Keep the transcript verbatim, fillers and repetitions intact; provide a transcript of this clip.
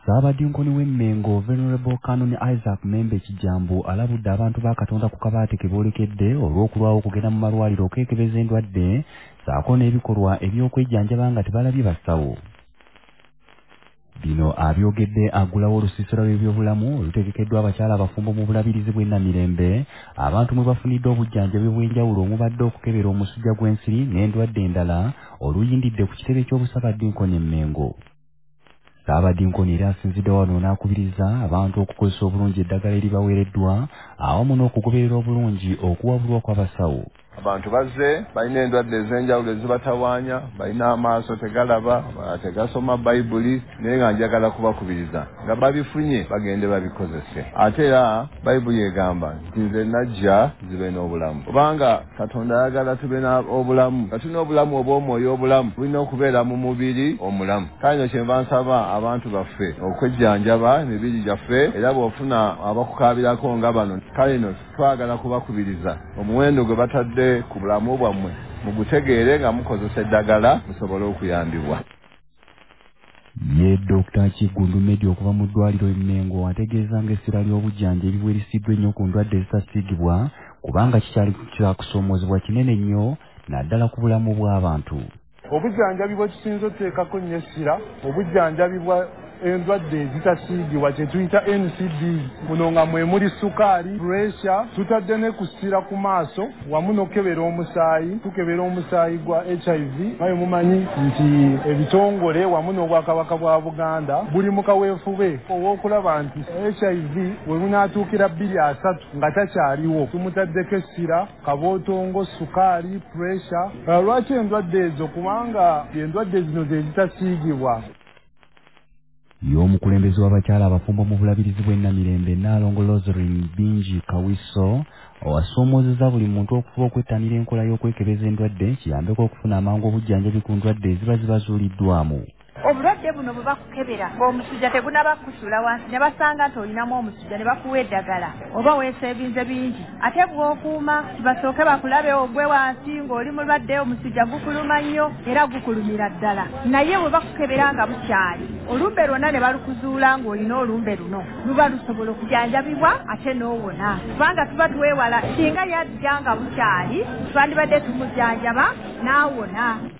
Ssaabadinkoni w'Emmengo Venerable Canon Isaac Membe Kijambo alabudde abantu ba Katonda ku kabaate ke boolekedde olw'okulwawo okugenda mu malwaliro okwekebereza endwadde ssaako n'ebikolwa eby'okwejjanjaba nga tebalabye basawo. Bino abyogedde aggulawo olusiisira lw'ebyobulamu olutegekeddwa abakyala abafumbo mu bulabirizi bw'e Namirembe abantu mwe bafunidde obujjanjabi bw'enjawulo omubadde okukebera omusujja gw'ensiri n'endwadde endala oluyindidde ku kitebe ky'Obusaabadinkoni Emmengo. Ssaabadinkoni era asinzidde wano n'akubiriza abantu okukozesa obulungi eddagala eribaweereddwa awamu n'okugoberera obulungi okuwabulwa kw'abasawo. Abantu bazze balina endwadde ez'enjawulo ezibatawaanya, balina amaaso tegalaba, tegasoma Bayibuli, naye nga njagala kubakubiriza nga babifunye bagende babikozese. Ate era Bayibuli egamba nti nze najja zibe n'obulamu. Kubanga Katonda ayagala tube n'obulamu. Nga tulina obulamu obw'omwoyo obulamu bulina okubeera mu mubiri omulamu. Kale no kyenva nsaba abantu baffe okwejjanjaba emibiri gyaffe, era bw'ofuna abakukaabirako nga bano kale no twagala kubakubiriza omuwendo gwe batadde ku bulamu bwammwe mugutegeere nga mukozesa eddagala musobole okuyambibwa. Ye Dokita Kigundu Media okuva mu ddwaliro Emmengo ategeeza ng'essira ly'obujjanjabi bwe lisiddwa ennyo ku ndwadde ezitasiigibwa kubanga kikyali kyakusoomoozebwa kinene nnyo naddala ku bulamu bw'abantu. Obujjanjabi bwe tusinza oteekako nnyo essira obujjanjabi bwa endwadde ezitasiigibwa kye tuyita N C D. Muno nga mwe muli sukaali, pressure, tutadde ne kusira ku maaso wamu n'okukebera omusaayi, tukebera omusaayi gwa H I V. Naye mumanyi nti ebitongole wamu n'obwakabaka bwa Buganda buli mu kaweefube ow'okulaba nti H I V we munaatuukira bbiri asatu nga takyaliwo tumutaddeko essira, kabootongo, sukaali, pressure. Lwaki endwadde ezo? Kubanga endwadde zino ze zitasiigibwa. Y'omukulembeze w'abakyala abafumbo mu bulabirizi bw'e Namirembe Nnaalongo Rosaline Bingi Kawiso owasoomoozezza buli muntu okufuba okwettanira enkola y'okwekebeza endwadde kiyambeko okufuna amangu obujjanjabi ku ndwadde eziba zibazuuliddwamu. Obulwadde buno bwe bakukebera ng'omusujja tegunaba kusula wansi ne basanga nti olinamu omusujja ne bakuwa eddagala oba weeseebinze bingi ate bw'okuuma basooke bakulabe ogwe wansi ng'oli mulwadde omusujja gukuluma nnyo era gukulumira ddala. Naye bwe bakukebera nga bukyali olumbe lwonna ne balukuzuula ng'olina olumbe luno luba lusobola okujanjabibwa ate n'owona. Kubanga tuba tuweewala singa yajja nga bukyali twandibadde tumujanjaba n'awona.